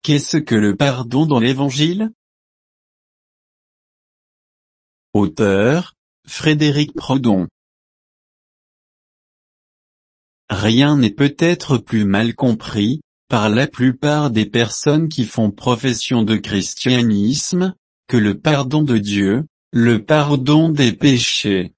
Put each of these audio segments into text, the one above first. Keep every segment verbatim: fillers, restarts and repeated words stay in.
Qu'est-ce que le pardon dans l'Évangile? Auteur, Frédéric Proudhon. Rien n'est peut-être plus mal compris, par la plupart des personnes qui font profession de christianisme, que le pardon de Dieu, le pardon des péchés.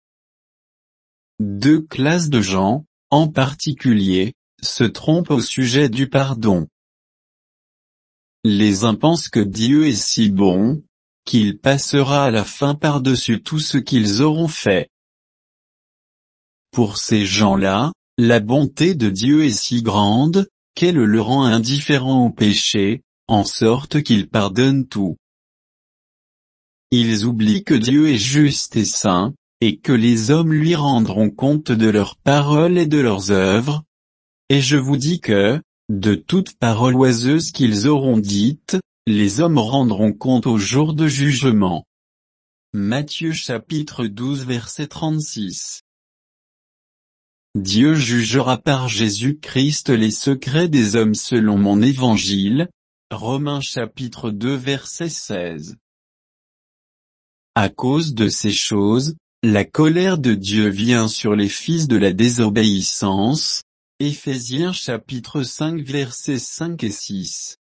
Deux classes de gens, en particulier, se trompent au sujet du pardon. Les uns pensent que Dieu est si bon, qu'il passera à la fin par-dessus tout ce qu'ils auront fait. Pour ces gens-là, la bonté de Dieu est si grande, qu'elle le rend indifférent au péché, en sorte qu'il pardonne tout. Ils oublient que Dieu est juste et saint, et que les hommes lui rendront compte de leurs paroles et de leurs œuvres. Et je vous dis que, de toute parole oiseuse qu'ils auront dite, les hommes rendront compte au jour de jugement. Matthieu chapitre douze verset trente-six. Dieu jugera par Jésus-Christ les secrets des hommes selon mon évangile. Romains chapitre deux verset seize. À cause de ces choses, la colère de Dieu vient sur les fils de la désobéissance. Éphésiens chapitre cinq versets cinq et six.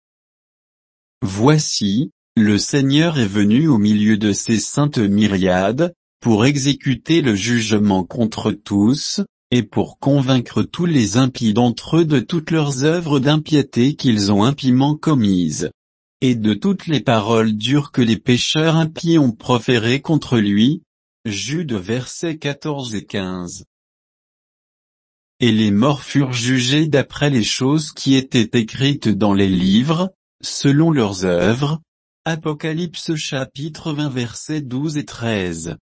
Voici, le Seigneur est venu au milieu de ses saintes myriades, pour exécuter le jugement contre tous, et pour convaincre tous les impies d'entre eux de toutes leurs œuvres d'impiété qu'ils ont impiment commises, et de toutes les paroles dures que les pécheurs impies ont proférées contre lui. Jude versets quatorze et quinze. Et les morts furent jugés d'après les choses qui étaient écrites dans les livres, selon leurs œuvres. Apocalypse chapitre vingt versets douze et treize.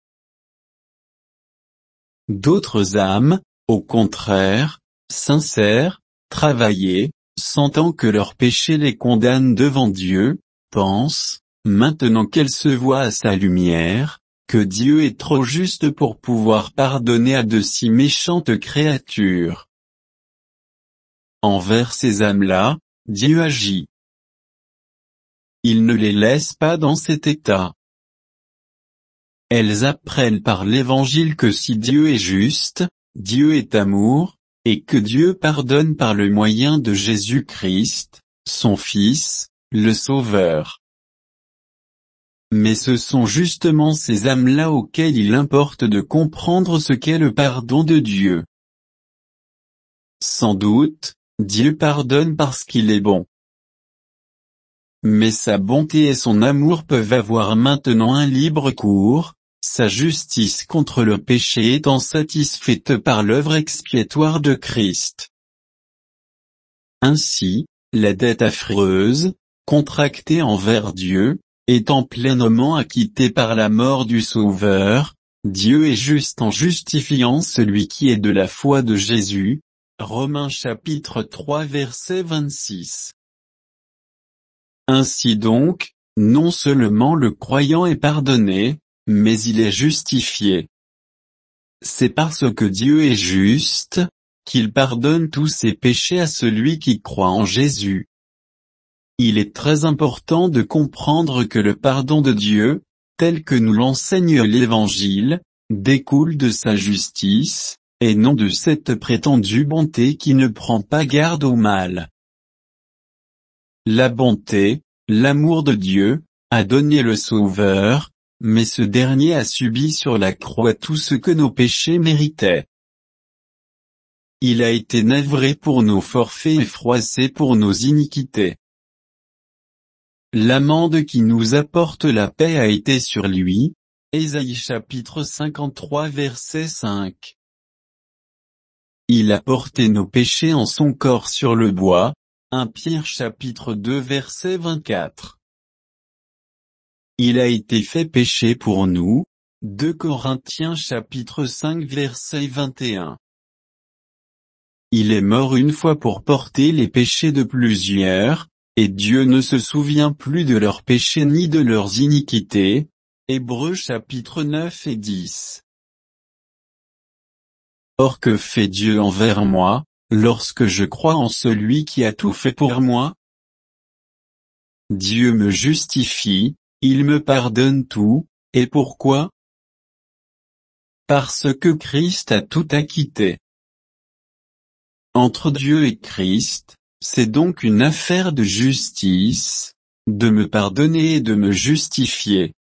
D'autres âmes, au contraire, sincères, travaillées, sentant que leurs péchés les condamnent devant Dieu, pensent, maintenant qu'elles se voient à sa lumière, que Dieu est trop juste pour pouvoir pardonner à de si méchantes créatures. Envers ces âmes-là, Dieu agit. Il ne les laisse pas dans cet état. Elles apprennent par l'Évangile que si Dieu est juste, Dieu est amour, et que Dieu pardonne par le moyen de Jésus-Christ, son Fils, le Sauveur. Mais ce sont justement ces âmes-là auxquelles il importe de comprendre ce qu'est le pardon de Dieu. Sans doute, Dieu pardonne parce qu'il est bon. Mais sa bonté et son amour peuvent avoir maintenant un libre cours, sa justice contre le péché étant satisfaite par l'œuvre expiatoire de Christ. Ainsi, la dette affreuse, contractée envers Dieu, étant pleinement acquittée par la mort du Sauveur, Dieu est juste en justifiant celui qui est de la foi de Jésus. Romains chapitre trois verset vingt-six. Ainsi donc, non seulement le croyant est pardonné, mais il est justifié. C'est parce que Dieu est juste, qu'il pardonne tous ses péchés à celui qui croit en Jésus. Il est très important de comprendre que le pardon de Dieu, tel que nous l'enseigne l'Évangile, découle de sa justice, et non de cette prétendue bonté qui ne prend pas garde au mal. La bonté, l'amour de Dieu, a donné le Sauveur, mais ce dernier a subi sur la croix tout ce que nos péchés méritaient. Il a été navré pour nos forfaits et froissé pour nos iniquités. L'amende qui nous apporte la paix a été sur lui. Ésaïe chapitre cinquante-trois verset cinq. Il a porté nos péchés en son corps sur le bois. premier Pierre chapitre deux verset vingt-quatre. Il a été fait péché pour nous. deux Corinthiens chapitre cinq verset vingt et un. Il est mort une fois pour porter les péchés de plusieurs, et Dieu ne se souvient plus de leurs péchés ni de leurs iniquités. Hébreux chapitre neuf et dix. Or que fait Dieu envers moi, lorsque je crois en celui qui a tout fait pour moi? Dieu me justifie, il me pardonne tout, et pourquoi? Parce que Christ a tout acquitté. Entre Dieu et Christ, c'est donc une affaire de justice, de me pardonner et de me justifier.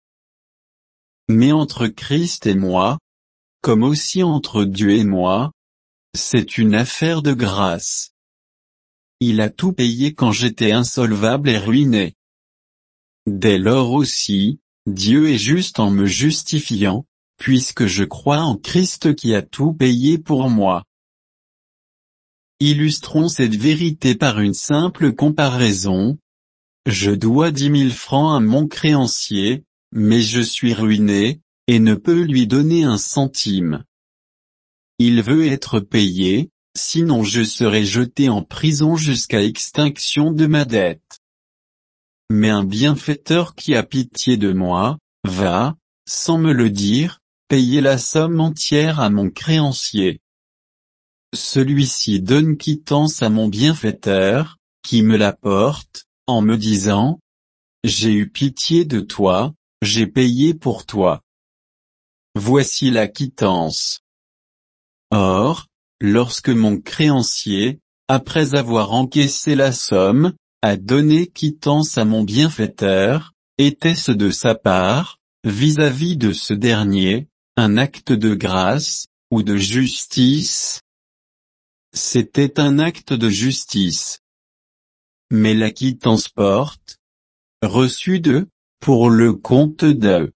Mais entre Christ et moi, comme aussi entre Dieu et moi, c'est une affaire de grâce. Il a tout payé quand j'étais insolvable et ruiné. Dès lors aussi, Dieu est juste en me justifiant, puisque je crois en Christ qui a tout payé pour moi. Illustrons cette vérité par une simple comparaison. Je dois dix mille francs à mon créancier, mais je suis ruiné, et ne peux lui donner un centime. Il veut être payé, sinon je serai jeté en prison jusqu'à extinction de ma dette. Mais un bienfaiteur qui a pitié de moi, va, sans me le dire, payer la somme entière à mon créancier. Celui-ci donne quittance à mon bienfaiteur, qui me l'apporte, en me disant, « J'ai eu pitié de toi, j'ai payé pour toi. Voici la quittance. » Or, lorsque mon créancier, après avoir encaissé la somme, a donné quittance à mon bienfaiteur, était-ce de sa part, vis-à-vis de ce dernier, un acte de grâce, ou de justice? C'était un acte de justice. Mais la quittance porte, reçue de, pour le compte de.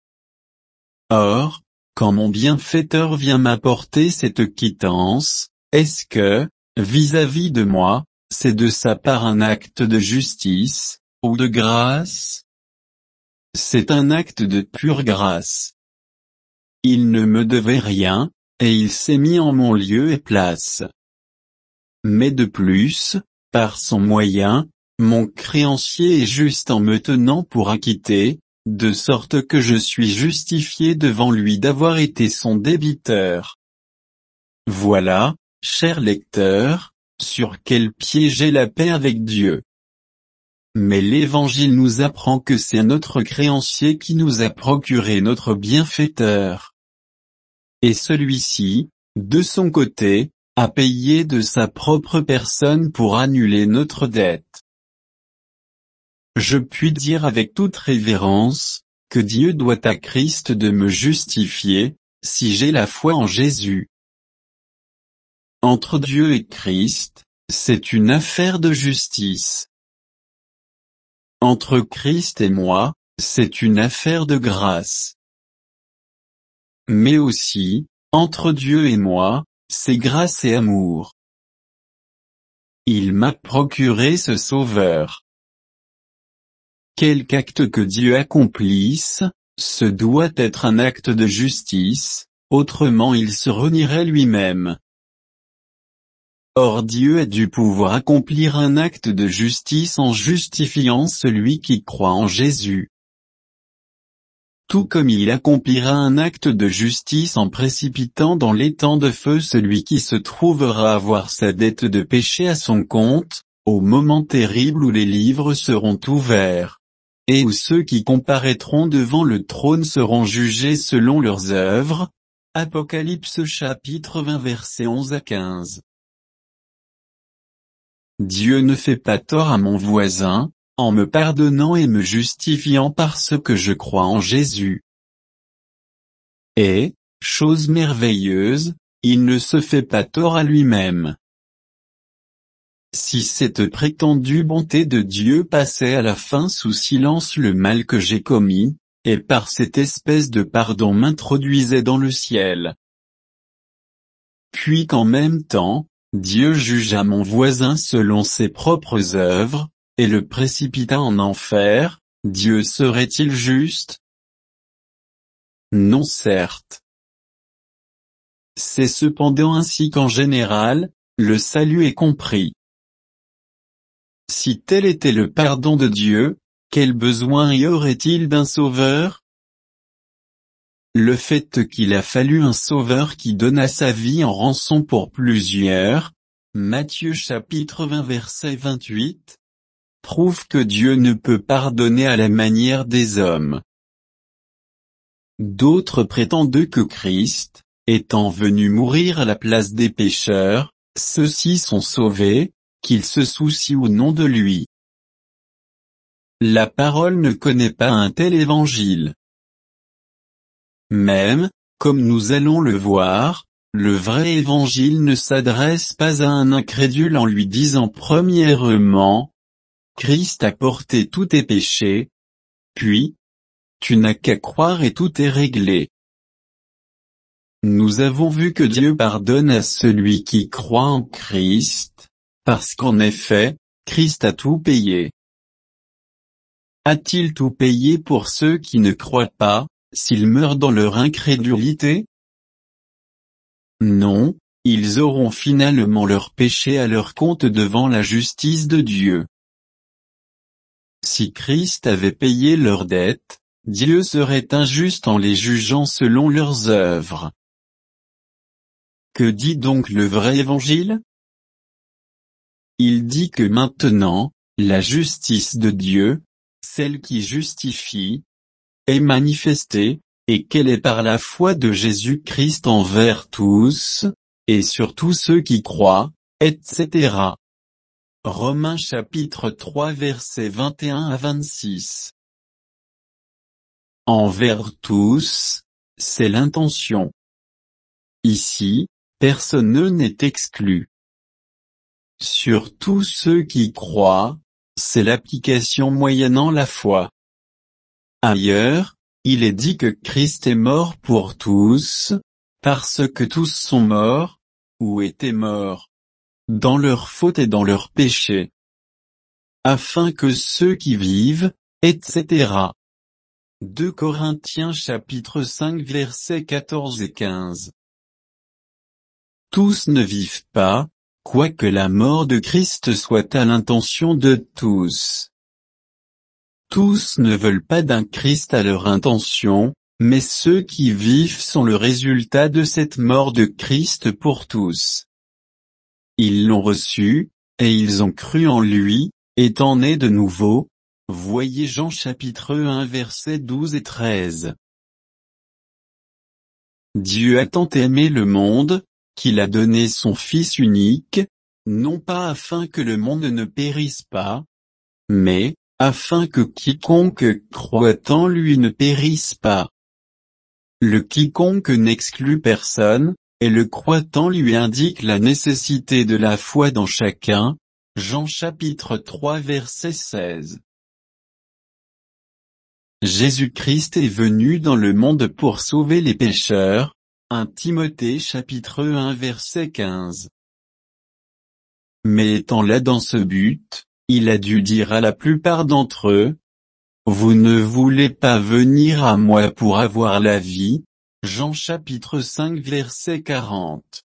Or, quand mon bienfaiteur vient m'apporter cette quittance, est-ce que, vis-à-vis de moi, c'est de sa part un acte de justice, ou de grâce? C'est un acte de pure grâce. Il ne me devait rien, et il s'est mis en mon lieu et place. Mais de plus, par son moyen, mon créancier est juste en me tenant pour acquitté, de sorte que je suis justifié devant lui d'avoir été son débiteur. Voilà, cher lecteur, sur quel pied j'ai la paix avec Dieu. Mais l'Évangile nous apprend que c'est notre créancier qui nous a procuré notre bienfaiteur. Et celui-ci, de son côté, a payé de sa propre personne pour annuler notre dette. Je puis dire avec toute révérence, que Dieu doit à Christ de me justifier, si j'ai la foi en Jésus. Entre Dieu et Christ, c'est une affaire de justice. Entre Christ et moi, c'est une affaire de grâce. Mais aussi, entre Dieu et moi, c'est grâce et amour. Il m'a procuré ce sauveur. Quelque acte que Dieu accomplisse, ce doit être un acte de justice, autrement il se renierait lui-même. Or Dieu a dû pouvoir accomplir un acte de justice en justifiant celui qui croit en Jésus. Tout comme il accomplira un acte de justice en précipitant dans l'étang de feu celui qui se trouvera avoir sa dette de péché à son compte, au moment terrible où les livres seront ouverts, et où ceux qui comparaîtront devant le trône seront jugés selon leurs œuvres. Apocalypse chapitre vingt versets onze à quinze. Dieu ne fait pas tort à mon voisin, en me pardonnant et me justifiant parce que je crois en Jésus. Et, chose merveilleuse, il ne se fait pas tort à lui-même. Si cette prétendue bonté de Dieu passait à la fin sous silence le mal que j'ai commis, et par cette espèce de pardon m'introduisait dans le ciel. Puis qu'en même temps, Dieu jugea mon voisin selon ses propres œuvres, et le précipita en enfer, Dieu serait-il juste? Non certes. C'est cependant ainsi qu'en général, le salut est compris. Si tel était le pardon de Dieu, quel besoin y aurait-il d'un sauveur? Le fait qu'il a fallu un sauveur qui donna sa vie en rançon pour plusieurs, Matthieu chapitre vingt verset vingt-huit, prouve que Dieu ne peut pardonner à la manière des hommes. D'autres prétendent que Christ, étant venu mourir à la place des pécheurs, ceux-ci sont sauvés, qu'ils se soucient ou non de lui. La parole ne connaît pas un tel évangile. Même, comme nous allons le voir, le vrai évangile ne s'adresse pas à un incrédule en lui disant premièrement, Christ a porté tous tes péchés, puis, tu n'as qu'à croire et tout est réglé. Nous avons vu que Dieu pardonne à celui qui croit en Christ, parce qu'en effet, Christ a tout payé. A-t-il tout payé pour ceux qui ne croient pas, s'ils meurent dans leur incrédulité? Non, ils auront finalement leur péché à leur compte devant la justice de Dieu. Si Christ avait payé leurs dettes, Dieu serait injuste en les jugeant selon leurs œuvres. Que dit donc le vrai évangile? Il dit que maintenant, la justice de Dieu, celle qui justifie, est manifestée, et qu'elle est par la foi de Jésus-Christ envers tous, et sur tous ceux qui croient, et cetera. Romains chapitre trois versets vingt et un à vingt-six. Envers tous, c'est l'intention. Ici, personne n'est exclu. Sur tous ceux qui croient, c'est l'application moyennant la foi. Ailleurs, il est dit que Christ est mort pour tous, parce que tous sont morts, ou étaient morts, dans leur faute et dans leur péché, afin que ceux qui vivent, et cetera. deux Corinthiens chapitre cinq versets quatorze et quinze. Tous ne vivent pas, quoique la mort de Christ soit à l'intention de tous. Tous ne veulent pas d'un Christ à leur intention, mais ceux qui vivent sont le résultat de cette mort de Christ pour tous. Ils l'ont reçu, et ils ont cru en lui, étant nés de nouveau. Voyez Jean chapitre un versets douze et treize. Dieu a tant aimé le monde, qu'il a donné son Fils unique, non pas afin que le monde ne périsse pas, mais, afin que quiconque croit en lui ne périsse pas. Le quiconque n'exclut personne, et le croyant lui indique la nécessité de la foi dans chacun. Jean chapitre trois verset seize. Jésus-Christ est venu dans le monde pour sauver les pécheurs. un Timothée chapitre un verset quinze. Mais étant là dans ce but, il a dû dire à la plupart d'entre eux, « Vous ne voulez pas venir à moi pour avoir la vie ?» Jean chapitre cinq verset quarante.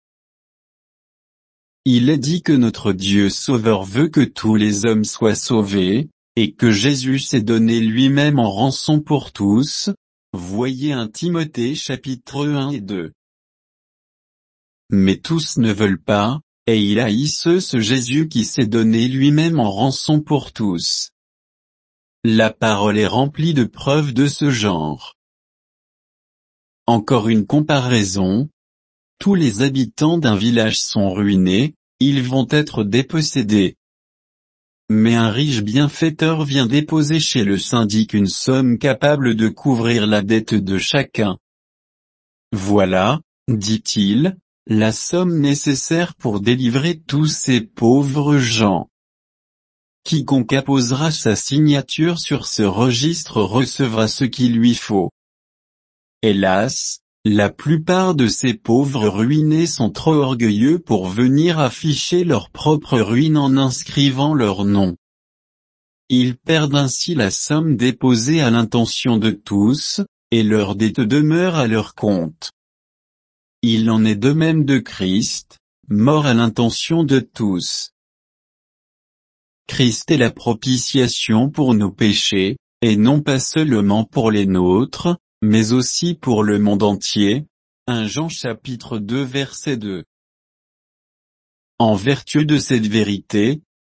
Il est dit que notre Dieu Sauveur veut que tous les hommes soient sauvés, et que Jésus s'est donné lui-même en rançon pour tous. Voyez un Timothée chapitre un et deux. Mais tous ne veulent pas, et il haïsse ce Jésus qui s'est donné lui-même en rançon pour tous. La parole est remplie de preuves de ce genre. Encore une comparaison. Tous les habitants d'un village sont ruinés, ils vont être dépossédés. Mais un riche bienfaiteur vient déposer chez le syndic une somme capable de couvrir la dette de chacun. Voilà, dit-il, la somme nécessaire pour délivrer tous ces pauvres gens. Quiconque apposera sa signature sur ce registre recevra ce qu'il lui faut. Hélas, la plupart de ces pauvres ruinés sont trop orgueilleux pour venir afficher leur propre ruine en inscrivant leur nom. Ils perdent ainsi la somme déposée à l'intention de tous, et leur dette demeure à leur compte. Il en est de même de Christ, mort à l'intention de tous. Christ est la propitiation pour nos péchés, et non pas seulement pour les nôtres, mais aussi pour le monde entier. un Jean chapitre deux verset deux. En vertu de cette vérité,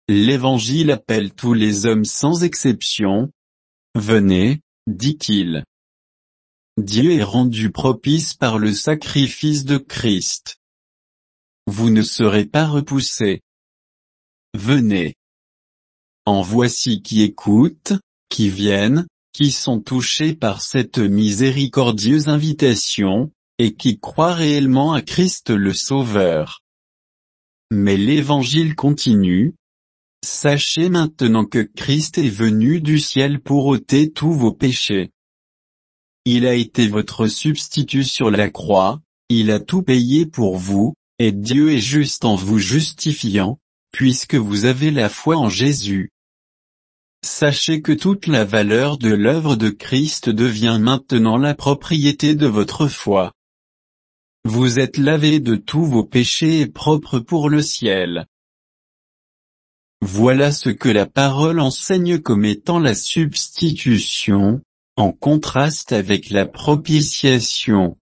l'Évangile appelle tous les hommes sans exception. Venez, dit-il. Dieu est rendu propice par le sacrifice de Christ. Vous ne serez pas repoussés. Venez. En voici qui écoutent, qui viennent, qui sont touchés par cette miséricordieuse invitation, et qui croient réellement à Christ le Sauveur. Mais l'Évangile continue. Sachez maintenant que Christ est venu du ciel pour ôter tous vos péchés. Il a été votre substitut sur la croix, il a tout payé pour vous, et Dieu est juste en vous justifiant, puisque vous avez la foi en Jésus. Sachez que toute la valeur de l'œuvre de Christ devient maintenant la propriété de votre foi. Vous êtes lavés de tous vos péchés et propres pour le ciel. Voilà ce que la parole enseigne comme étant la substitution, en contraste avec la propitiation.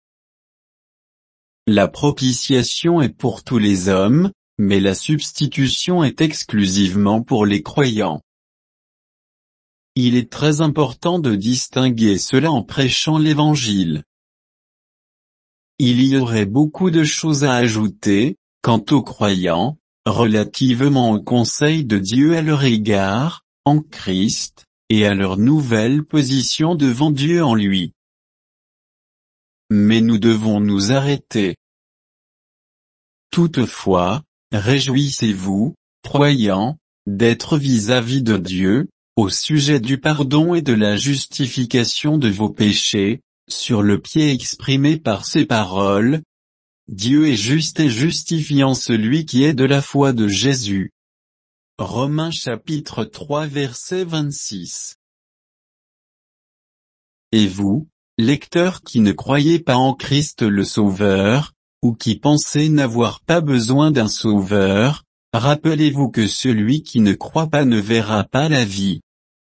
La propitiation est pour tous les hommes, mais la substitution est exclusivement pour les croyants. Il est très important de distinguer cela en prêchant l'Évangile. Il y aurait beaucoup de choses à ajouter, quant aux croyants, relativement au conseil de Dieu à leur égard, en Christ, et à leur nouvelle position devant Dieu en lui. Mais nous devons nous arrêter. Toutefois, réjouissez-vous, croyants, d'être vis-à-vis de Dieu, au sujet du pardon et de la justification de vos péchés, sur le pied exprimé par ces paroles. Dieu est juste et justifiant celui qui est de la foi de Jésus. Romains chapitre trois verset vingt-six. Et vous, lecteurs qui ne croyez pas en Christ le Sauveur, ou qui pensez n'avoir pas besoin d'un Sauveur, rappelez-vous que celui qui ne croit pas ne verra pas la vie.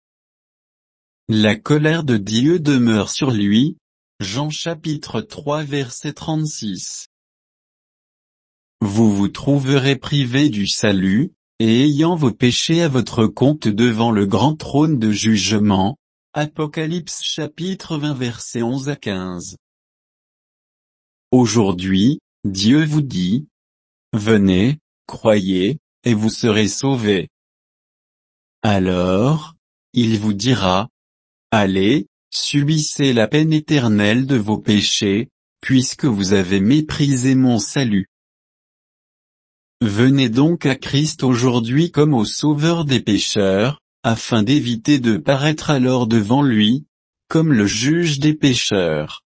La colère de Dieu demeure sur lui. Jean chapitre trois verset trente-six. Vous vous trouverez privés du salut, et ayant vos péchés à votre compte devant le grand trône de jugement. Apocalypse chapitre vingt versets onze à quinze. Aujourd'hui, Dieu vous dit, venez, croyez, et vous serez sauvés. Alors, il vous dira, allez, subissez la peine éternelle de vos péchés, puisque vous avez méprisé mon salut. Venez donc à Christ aujourd'hui comme au Sauveur des pécheurs, afin d'éviter de paraître alors devant lui, comme le juge des pécheurs.